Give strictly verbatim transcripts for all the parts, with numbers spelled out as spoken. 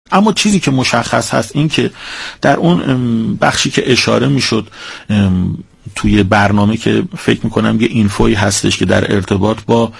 اما چیزی که مشخص هست این که در اون بخشی که اشاره میشد توی برنامه که فکر میکنم یه اینفوی هستش که در ارتباط با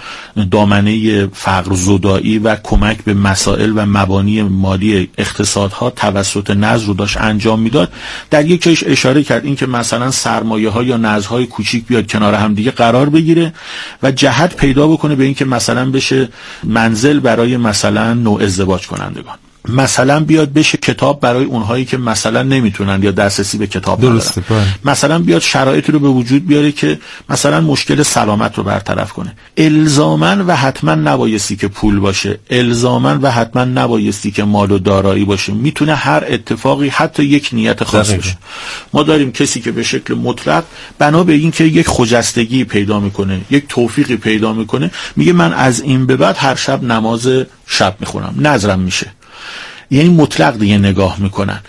دامنه فقر زدایی و کمک به مسائل و مبانی مالی اقتصادها توسط نذر رو داشت انجام میداد، در یک جایش اشاره کرد این که مثلا سرمایه ها یا نذرهای کوچیک بیاد کنار هم دیگه قرار بگیره و جهت پیدا بکنه به این که مثلا بشه منزل برای مثلا نوع ازدواج کنندگان، مثلا بیاد بشه کتاب برای اونهایی که مثلا نمیتونن یا دسترسی به کتاب ندارن، مثلا بیاد شرایطی رو به وجود بیاره که مثلا مشکل سلامت رو برطرف کنه. الزاماً و حتما نبایستی که پول باشه، الزاماً و حتما نبایستی که مال و دارایی باشه، میتونه هر اتفاقی حتی یک نیت خاص باشه. ما داریم کسی که به شکل مطلق بنا به این که یک خجستگی پیدا میکنه، یک توفیقی پیدا میکنه، میگه من از این به بعد هر شب نماز شب میخونم، نذرم میشه، یعنی مطلق دیگه نگاه میکنن.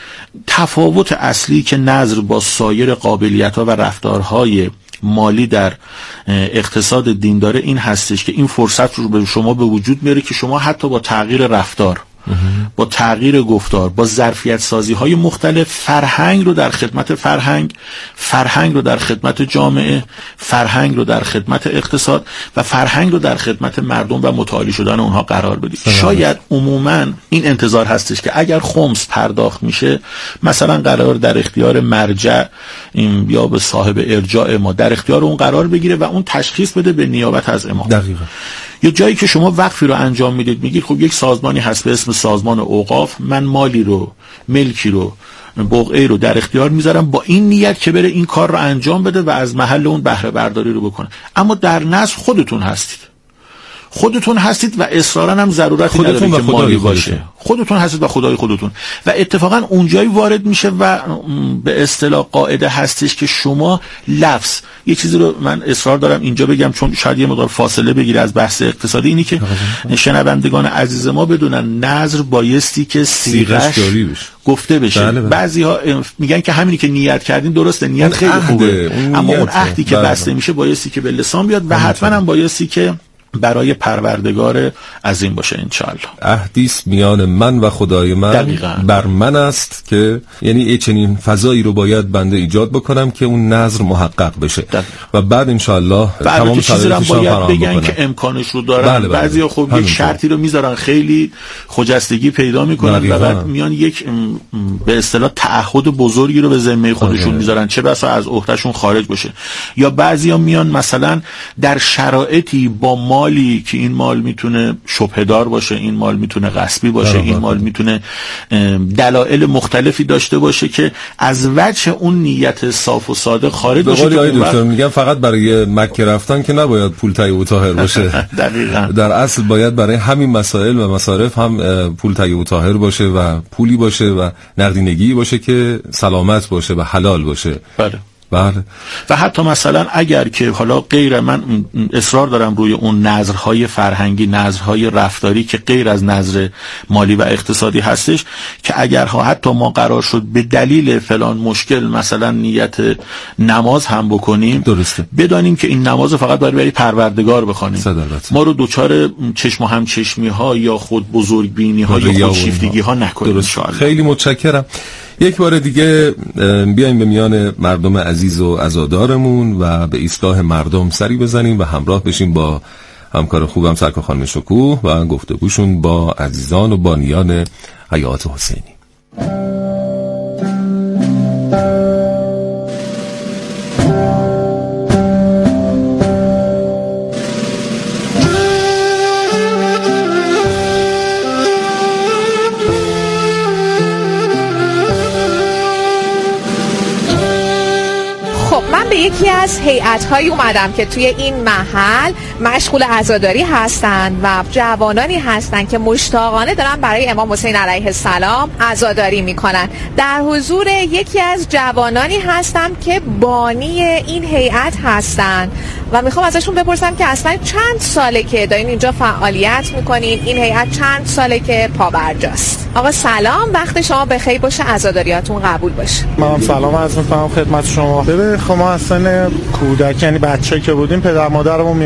تفاوت اصلی که نذر با سایر قابلیت‌ها و رفتارهای مالی در اقتصاد دین داره این هستش که این فرصت رو به شما به وجود میاره که شما حتی با تغییر رفتار، با تغییر گفتار، با ظرفیت سازی های مختلف فرهنگ رو در خدمت فرهنگ، فرهنگ رو در خدمت جامعه، فرهنگ رو در خدمت اقتصاد و فرهنگ رو در خدمت مردم و متعالی شدن اونها قرار بدید. شاید عموما این انتظار هستش که اگر خمس پرداخت میشه مثلا قرار در اختیار مرجع یا به صاحب ارجاع ما در اختیار اون قرار بگیره و اون تشخیص بده به نیابت از امام. دقیقاً. یا جایی که شما وقفی رو انجام میدید، میگید خب یک سازمانی هست به اسم سازمان اوقاف، من مالی رو، ملکی رو، بقعه رو در اختیار میذارم با این نیت که بره این کار رو انجام بده و از محل اون بهره برداری رو بکنه. اما در نصر خودتون هستید، خودتون هستید و اصرارا هم ضرورتی نداره که مالی باشه، خودتون هستید و خدای خودتون. و اتفاقا اونجایی وارد میشه و به اصطلاح قاعده هستش که شما لفظ، یه چیزی رو من اصرار دارم اینجا بگم چون شاید یه مقدار فاصله بگیره از بحث اقتصادی، اینی که شنوندگان عزیز ما بدونن نذر بایستی که صیغه‌اش گفته بشه. بله بله. بعضی‌ها میگن که همینی که نیت کردین درسته، نیت خیلی خوبه، اما اون عهدی که بسته میشه بایستی که به لسان بیاد و حتما هم بایستی که برای پروردگار عظیم باشه انشاءالله. عهدیست میان من و خدای من دقیقا. بر من است که یعنی ای چنین فضایی رو باید بنده ایجاد بکنم که اون نظر محقق بشه دقیقا. و بعد انشاءالله تمام شرایطش رو فراهم بگن بکنم. که امکانش رو دارن. بله بله. بعضیا خب یک شرطی رو میذارن خیلی خجستگی پیدا میکنن دقیقا. و بعد میان یک به اصطلاح تعهد بزرگی رو به ذمه خودشون میذارن، چه بسا از عهدهشون خارج بشه. یا بعضیا میان مثلا در شرایطی با ما مالی که این مال میتونه شبهدار باشه، این مال میتونه غصبی باشه، این مال میتونه دلایل مختلفی داشته باشه که از وجه اون نیت صاف و ساده خارج باشه. به قول دکتر میگن فقط برای مکه رفتن که نباید پول طیب و طاهر باشه. دقیقاً. در اصل باید برای همین مسائل و مصارف هم پول طیب و طاهر باشه و پولی باشه و نقدینگی باشه که سلامت باشه و حلال باشه. بله. بله. و حتی مثلا اگر که حالا غیر، من اصرار دارم روی اون نظرهای فرهنگی، نظرهای رفتاری که غیر از نظر مالی و اقتصادی هستش، که اگر ها حتی ما قرار شد به دلیل فلان مشکل مثلا نیت نماز هم بکنیم، درسته، بدانیم که این نماز فقط باید برای پروردگار بخوانیم، ما رو دوچار چشم و همچشمی ها یا خود بزرگ بینی ها یا خود شیفتگی ها نکنیم ان شاء الله. خیلی متشکرم. یک بار دیگه بیایم به میان مردم عزیز و عزادارمون و به اصلاح مردم سری بزنیم و همراه بشیم با همکار خوبم سرکار خانم شکوه و گفتگوشون با عزیزان و بانیان حیات حسینی. یکی از هیئت‌هایی اومدم که توی این محل مشغول عزاداری هستن و جوانانی هستن که مشتاقانه دارن برای امام حسین علیه السلام عزاداری میکنن. در حضور یکی از جوانانی هستم که بانی این هیئت هستن و میخوام ازشون بپرسم که اصلا چند ساله که دارین اینجا فعالیت میکنین، این هیئت چند ساله که پابرجاست؟ آقا سلام، وقت شما بخیر باشه، عزاداریاتون قبول باشه. من سلام عرض می‌کنم خدمت شما. ببین خب ما اصلا کودک یعنی بچه که بودیم پدر مادرمون میومدن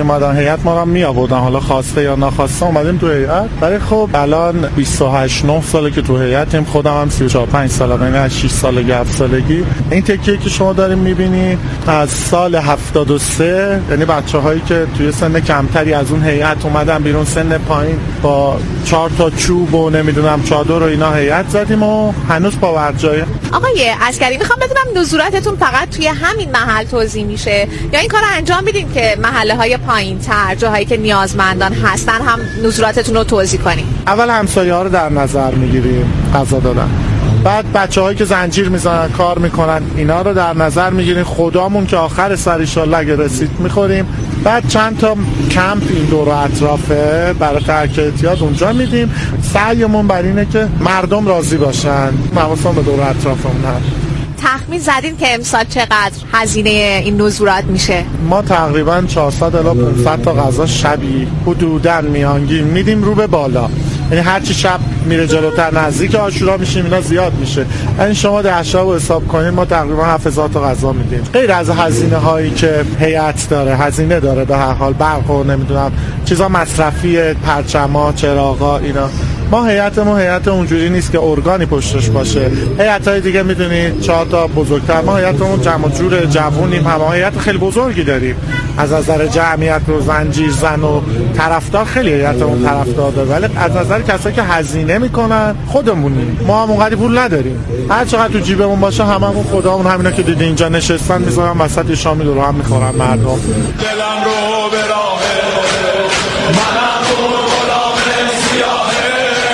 هیئت ما رو می آوردن، حالا خواسته یا ناخواسته اومدیم تو هیئت. ولی خب الان بیست و هشت نه ساله که تو هیئتیم، خودم هم سی و چهار پنج سالم، یعنی از شش سالگی هفت سالگی. این تکیه که شما داریم می‌بینید از سال هفتاد و سه، یعنی بچه‌هایی که توی سن کمتری از اون هیئت اومدن بیرون، سن پایین، با چهار تا چوب و نمیدونم چادر و اینا هیئت زدیم و هنوز پاورجایه. آقای عسکری میخوام بدونم نزولاتتون فقط توی همین محل توزیع میشه یا این کار رو انجام میدین که محله های پایین تر، جاهایی که نیازمندان هستن هم نزولاتتون رو توزیع کنین؟ اول همسایه ها رو در نظر میگیریم غذا دادن، بعد بچه‌هایی که زنجیر میزنن کار میکنن اینا رو در نظر میگیریم، خدامون که آخر سر ان شاءالله اگه رسید میخوریم. بعد چند تا کمپ این دور و اطرافه برای ترک اعتیاد اونجا میدیم. سعیمون بر اینه که مردم راضی باشن، حواسمون به دور و اطرافمون هست. تخمین زدین که امسال چقدر هزینه این نزولات میشه؟ ما تقریبا چهارصد الی پانصد تا غذا شبی حدوداً میانگین میدیم رو به بالا، یعنی هر چی شب میره جلوتر نزدیک عاشورا میشیم اینا زیاد میشه. یعنی شما ده شب رو حساب کنید ما تقریبا هفت هزار تا غذا میدیم، غیر از هزینه هایی که هیئت داره، هزینه داره به هر حال، برق و نمیدونم چیزا مصرفی، پرچما، چراغا، اینا. ما هیئتمون هیئت اونجوری نیست که ارگانی پشتش باشه. هیئت‌های دیگه میدونید چهار تا بزرگتر، ما هیئتمون جمع جور جوونیم، هم هیئت خیلی بزرگی داریم از نظر جمعیت و زنجیر زن و طرفدار، خیلی هیئتمون طرفدار داره. ولی از نظر کسایی که هزینه میکنن خودمونیم، ما هم اونقدر پول نداریم، هر چقدر تو جیبمون باشه هممون خدامون همینا که دیدین اینجا نشستن میذارن وسط شامی دور هم میخورن مردم. دلم رو به راه منم غلام سیاهه،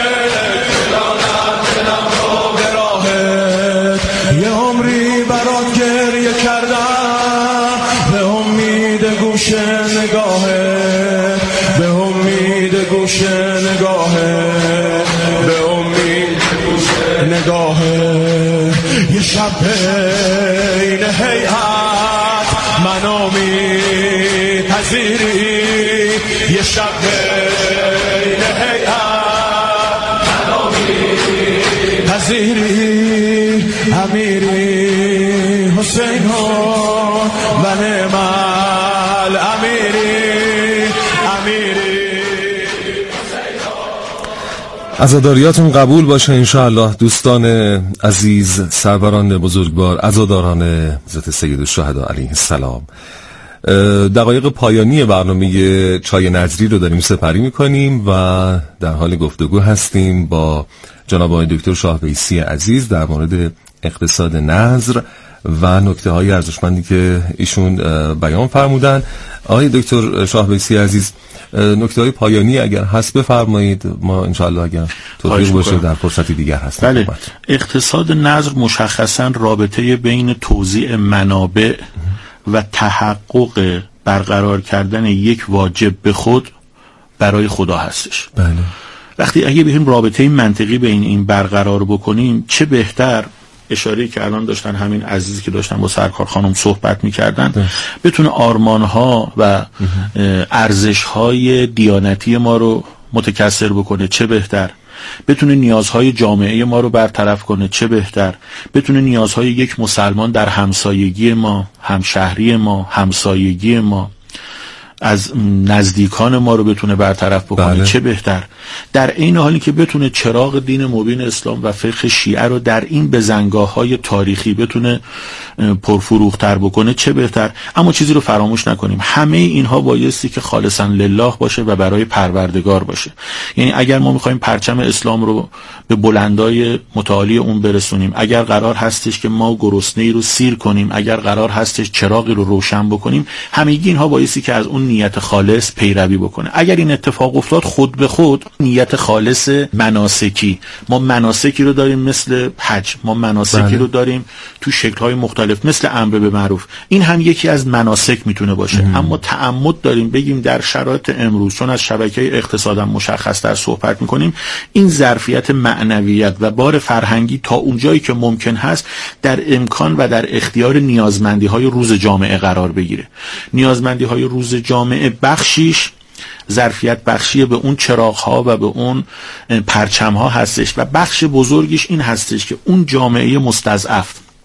دلم رو به راه یه عمری برات گریه کردم، به امید گوش نگاهه، به امید گوش نگاهه، به امید گوش نگاهه. یه شب این هیئت منو میپذیری، یه شب این هیئت منو میپذیری، امیری حسین و نعمل امیری، امیری. عزاداریاتون قبول باشه انشاءالله. دوستان عزیز، سروران بزرگوار، عزاداران حضرت سیدالشهدا علیه السلام، دقایق پایانی برنامه چای نظری رو داریم سپری میکنیم و در حال گفتگو هستیم با جناب آقای دکتر شاهبیسی عزیز در مورد اقتصاد نظر و نکته های ارزشمندی که ایشون بیان فرمودن. آقای دکتر شاهبیسی عزیز، نکته های پایانی اگر هست بفرمایید، ما انشاءالله اگر توفیق باشه در فرصتی دیگر هستیم. بله، اقتصاد نظر مشخصا رابطه بین توزیع منابع و تحقق برقرار کردن یک واجب به خود برای خدا هستش. بله. وقتی اگه بهم رابطه منطقی بین این برقرار بکنیم چه بهتر. اشاره که الان داشتن همین عزیزی که داشتن با سرکار خانم صحبت میکردن بتونه آرمانها و ارزشهای دیانتی ما رو متکثر بکنه، چه بهتر. بتونه نیازهای جامعه ما رو برطرف کنه، چه بهتر. بتونه نیازهای یک مسلمان در همسایگی ما، همشهری ما، همسایگی ما، از نزدیکان ما رو بتونه برطرف بکنه، بله. چه بهتر. در این حالی که بتونه چراغ دین مبین اسلام و فقه شیعه رو در این بزنگاه‌های تاریخی بتونه پرفروغ‌تر بکنه، چه بهتر. اما چیزی رو فراموش نکنیم، همه اینها بایستی که خالصاً لله باشه و برای پروردگار باشه. یعنی اگر ما می‌خوایم پرچم اسلام رو به بلندای متعالی اون برسونیم، اگر قرار هستش که ما گرسنه‌ای رو سیر کنیم، اگر قرار هستش چراغی رو روشن بکنیم، همگی اینها بایستی که از اون نیت خالص پیروی بکنه. اگر این اتفاق افتاد خود به خود نیت خالص مناسکی، ما مناسکی رو داریم مثل حج، ما مناسکی بله. رو داریم تو شکل‌های مختلف مثل امر به معروف، این هم یکی از مناسک میتونه باشه. ام. اما تعمد داریم بگیم در شرایط امروز، چون از شبکه اقتصادم مشخص در صحبت میکنیم، این ظرفیت معنویت و بار فرهنگی تا اونجایی که ممکن هست در امکان و در اختیار نیازمندی‌های روز جامعه قرار بگیره. نیازمندی‌های روز جامعه بخشیش ظرفیت بخشی به اون چراغ‌ها و به اون پرچم‌ها هستش و بخش بزرگیش این هستش که اون جامعه مستضعف،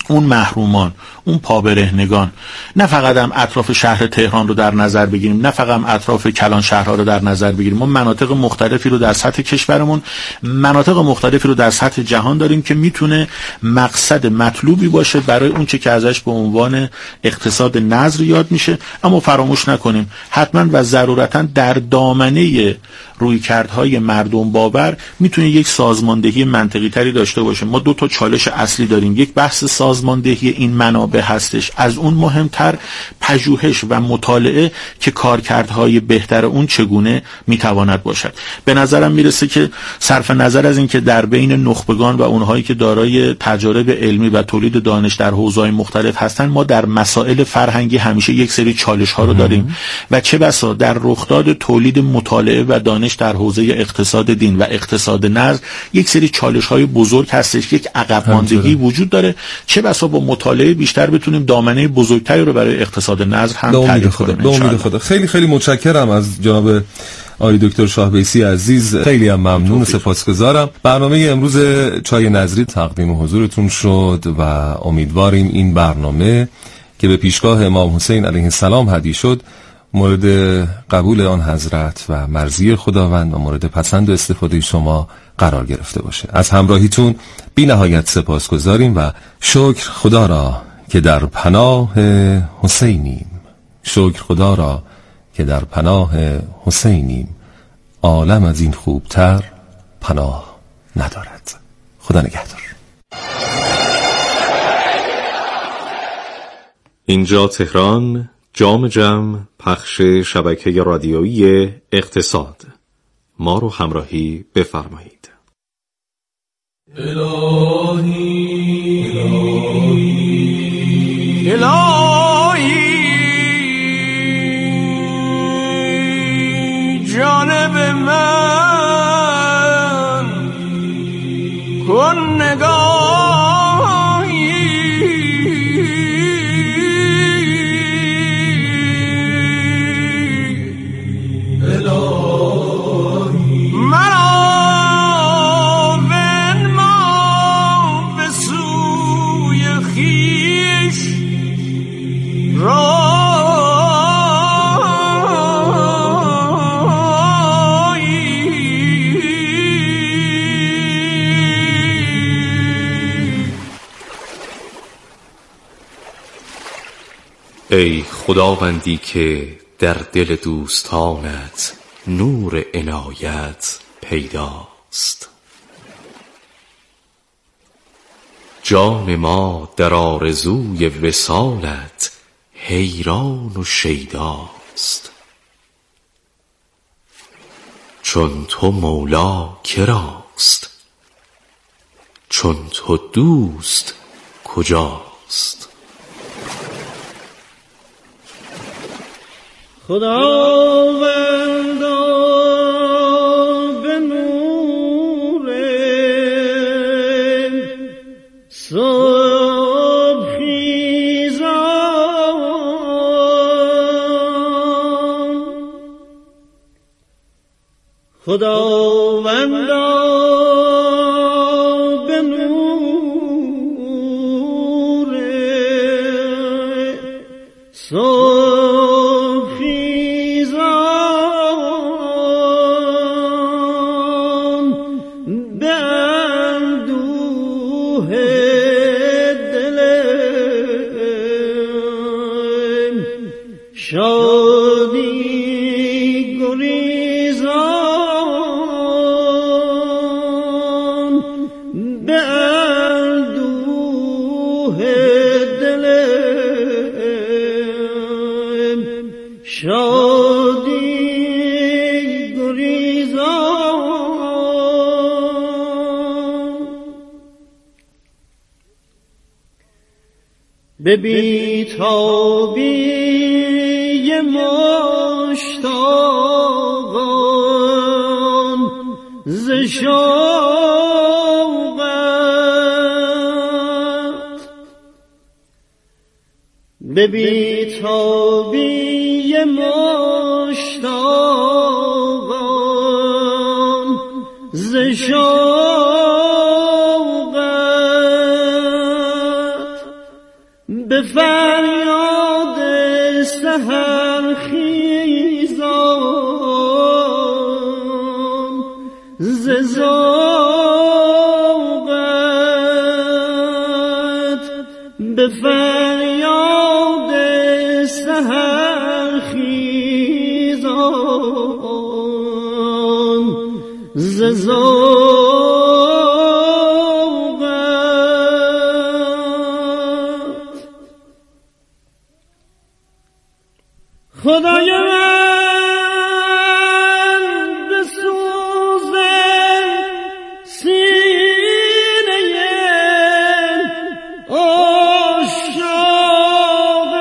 اون محرومان، اون پابرهنگان، نه فقط هم اطراف شهر تهران رو در نظر بگیریم، نه فقط هم اطراف کلان شهرها رو در نظر بگیریم. ما مناطق مختلفی رو در سطح کشورمون، مناطق مختلفی رو در سطح جهان داریم که میتونه مقصد مطلوبی باشه برای اون چه که ازش به عنوان اقتصاد نظر یاد میشه. اما فراموش نکنیم حتما و ضرورتا در دامنه رویکردهای مردم باور میتونه یک سازماندهی منطقی تری داشته باشه. ما دو تا چالش اصلی داریم، یک بحث سازماندهی این منابع هستش، از اون مهمتر پژوهش و مطالعه که کارکردهای بهتر اون چگونه میتواند باشد. به نظرم میرسه که صرف نظر از این که در بین نخبگان و اونهایی که دارای تجارب علمی و تولید دانش در حوزه‌های مختلف هستن، ما در مسائل فرهنگی همیشه یک سری چالش ها رو داریم و چه بسا در رخداد تولید مطالعه و دانش در حوزه اقتصاد دین و اقتصاد نظر یک سری چالش های بزرگ هستش، یک عقب ماندگی وجود داره. چه بسا با مطالعه بیشتر بتونیم دامنه بزرگتری رو برای اقتصاد نظر هم تعریف کنیم. به امید خدا. خیلی خیلی متشکرم از جناب آقای دکتر شاهبیسی عزیز، خیلی هم ممنون و سپاسگزارم. برنامه امروز چای نظری تقدیم حضورتون شد و امیدواریم این برنامه که به پیشگاه امام حسین علیه السلام هدیه شد مورد قبول آن حضرت و مرضی خداوند و مورد پسند و استفاده شما قرار گرفته باشه. از همراهیتون بی نهایت سپاسگزاریم و شکر خدا را که در پناه حسینیم، شکر خدا را که در پناه حسینیم، عالم از این خوبتر پناه ندارد. خدا نگهدار. اینجا تهران، جام جم، پخش شبکه رادیویی اقتصاد. ما رو همراهی بفرمایید. الهی الهی الهی جانب من کن نگاهی، الهی مرا بنما به سوی خویش را ای خداوندی که در دل دوستانت نور عنایت پیداست. جان ما در آرزوی وصالت حیران و شیداست. چون تو مولا کراست، چون تو دوست کجاست؟ خداوندا به نور صبح خیزان، خداوندا به نور صبح به بی‌تابی مشتاقان ز شوقت، به بی‌تابی مشتاقان ز شوقت به فریاد سحر خیزان ز ذوقت، به فریاد سحر خیزان ز ذوقت. خدای من به سوز سینه عاشق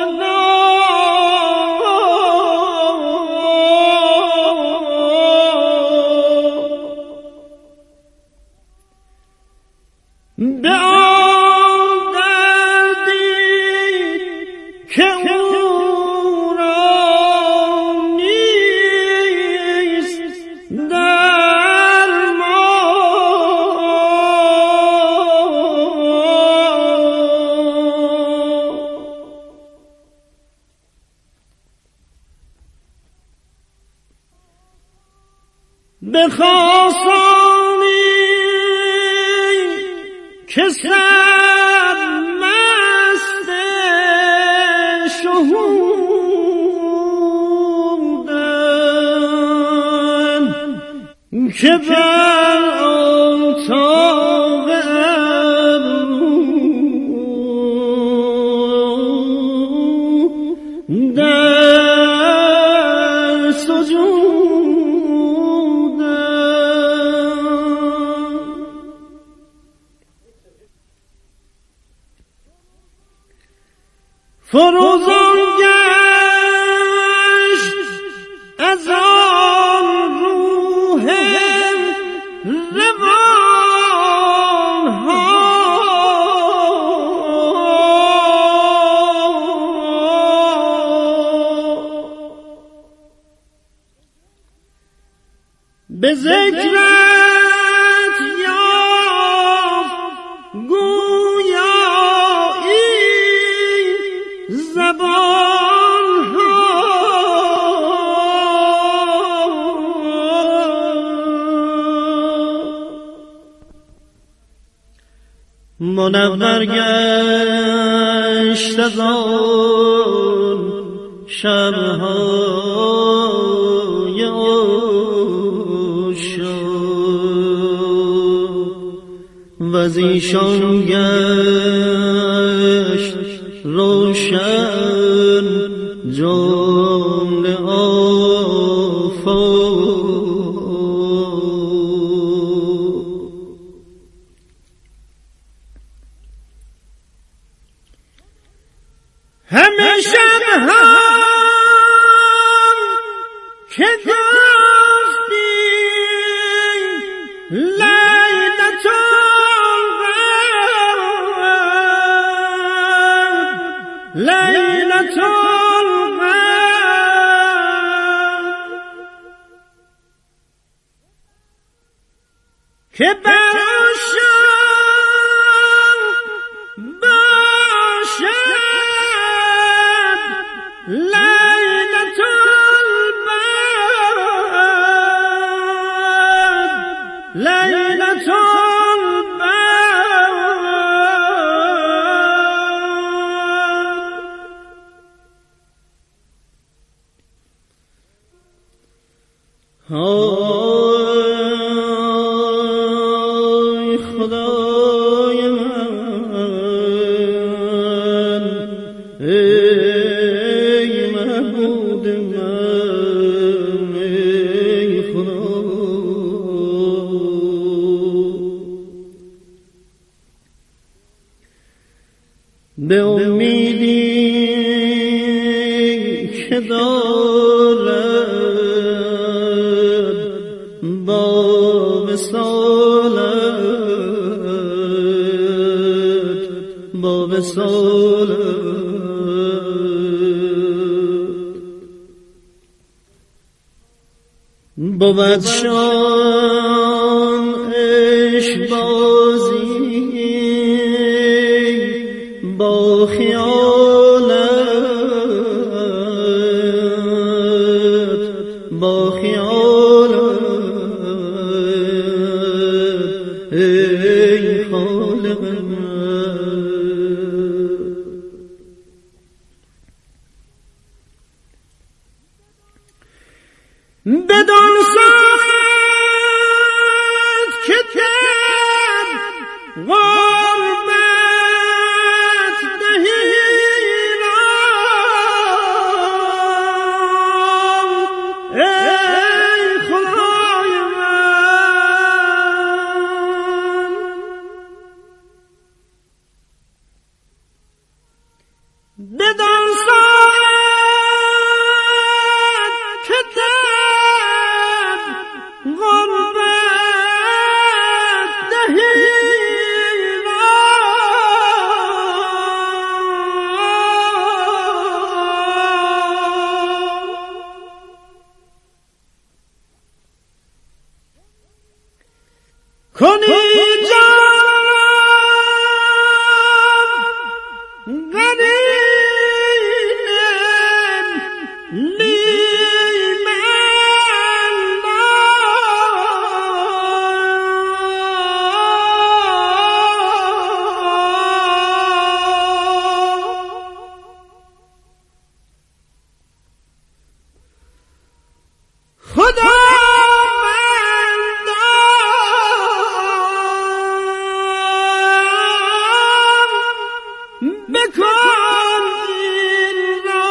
نام به آن دردی که به خاصانی که سرمست شهودن، که بر اتاق ابرو در سجود فروزان گشت از آن روح روان ها به ذکرت یافت گویایی زبان ها. منور گشت از آن شبهای عاشق و از ایشان گشت روشن جمله آفاق. همه شبها که گفتی لیلت القدر، لیلت القدر، که براشم باشد لیلت البدر، لیلت البدر. آی خدای من، ای معبود من، ای خدا، به امیدی که دارد با وصالت، با وصالت، بود شان عشق بازی با خیال بدان ساعت که کرد غربت دهیران ای خدای من بدان ساعت که کرد غربت دهیران کنی جان غنیم خدا بکن این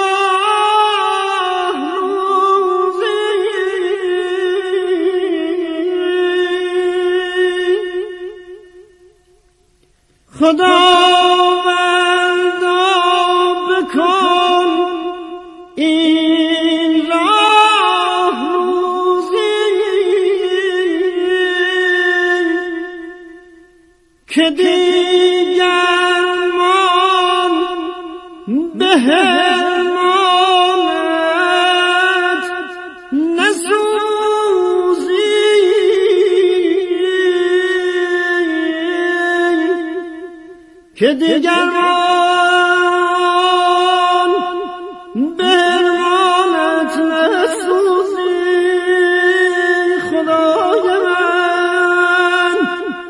راه روزی خداوندا بکن این راه روزی که دیگر به هرمانت نسوزی که دیگران به هرمانت نسوزی خدای من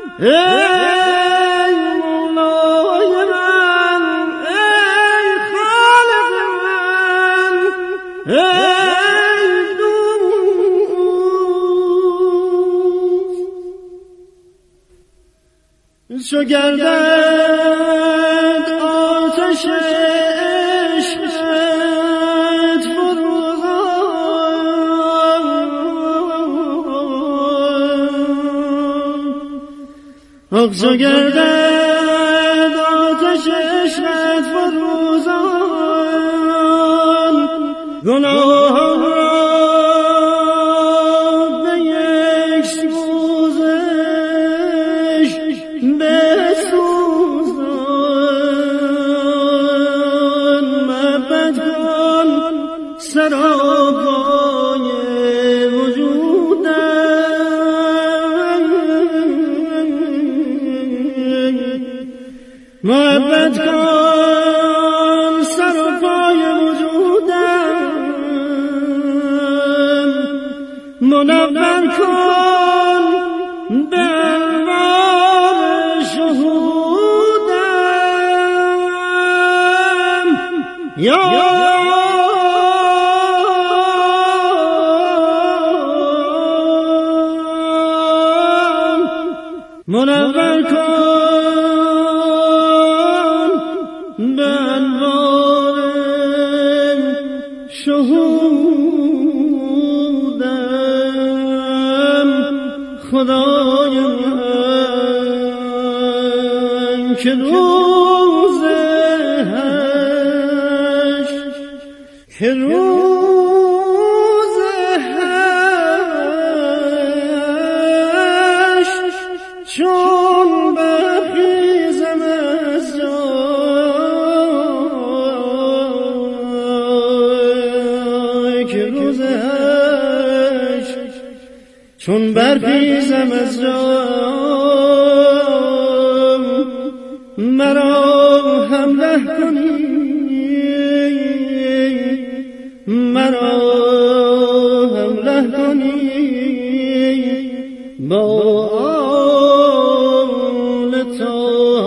چو گردد آتش عشقت فروزان آخ چو گردد آتش عشقت فروزان گناه سراپای وجودم محبت کن سراپای وجودم منور کن به انوار شهودم یا منور کن به انوار شهودم خدای من که روز حشر که روز حشر چون برخیزم از جای که روز حشر چون برخیزم از جای مرا همراه کنی مرا همراه کنی با آل طاهر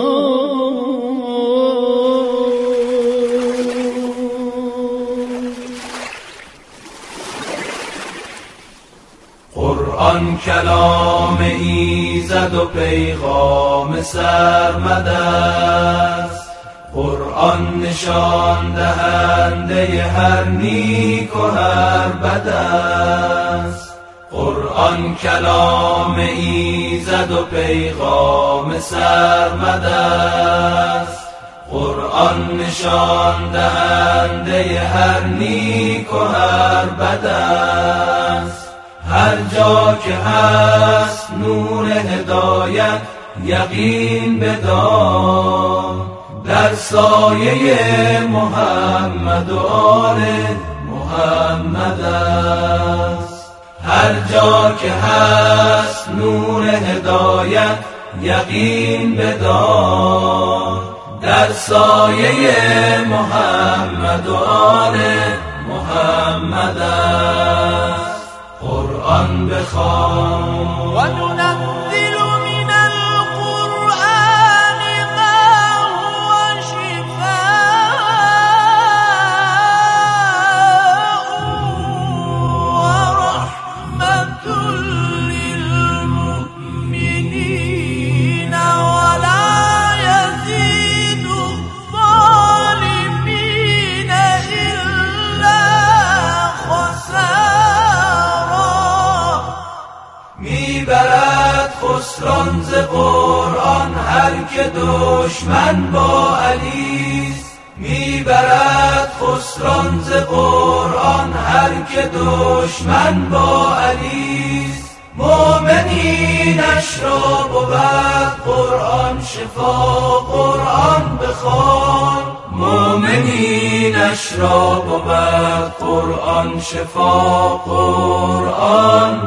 کلام ایزد و پیغام سرمد است. قرآن نشان دهنده هر نیک و هر بد است. قرآن کلام ایزد و پیغام سرمد است. قرآن نشان دهنده هر نیک و هر بد است. هر جا که هست نور هدایت یقین بدار، در سایه محمد و آل محمد است. هر جا که هست نور هدایت یقین بدار، در سایه محمد و آل محمد است. قرآن بخوان و ننزل من القرآن ما هو شفاء و رحمة للمؤمنین ولا يزيد الظالمین إلا خسارا. میبرد خسران ز قرآن هر که دشمن با علیست. میبرد خسران ز قرآن هر که دشمن با علیست. مومنینش را بود قرآن شفا، قرآن بخوان. مومنینش را بود قرآن شفا، قرآن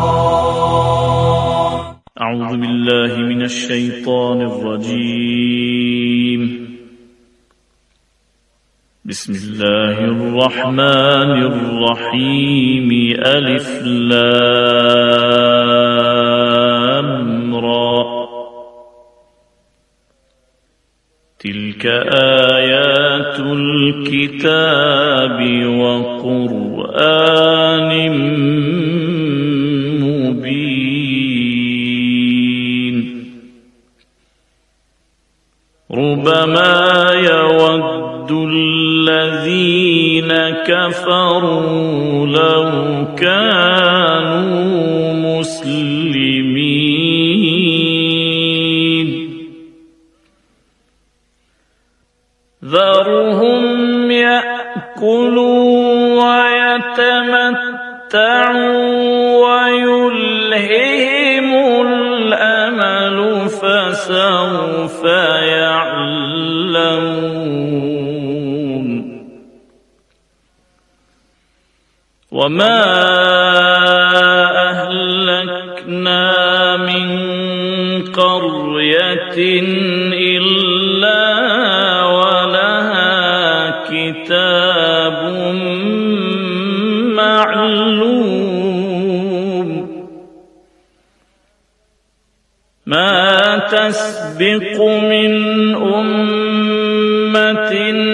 بخوان. اعوذ بالله من الشیطان الرجیم. بسم الله الرحمن الرحیم. الف لام را. تلك آیات الكتاب وقرآن مبین. ربما يود الذين كفروا لو كانوا مسلمين. ذرهم يأكلوا ويتمتعوا ويلههم الأمل فسوف يعلمون. وما أهلكنا من قرية إلا ولها كتاب معلوم. ما تسبق من أمة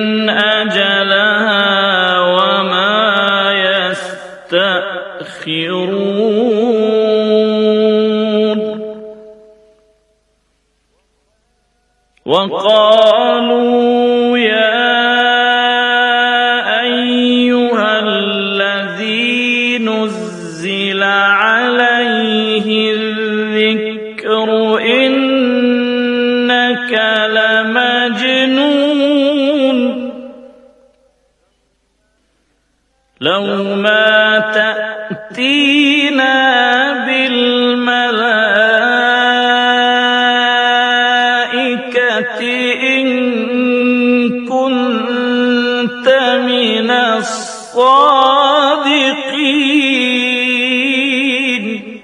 أجلها وما يستأخرون. وقالوا يا أيها الذي نزل عليه الذكر إنك لمجنون. لو ما تأتينا بالملائكة إن كنت من الصادقين.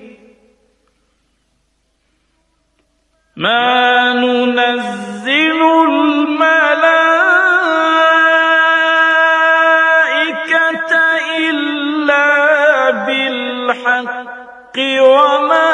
ما ننزل الملائكة إلا بالحق وما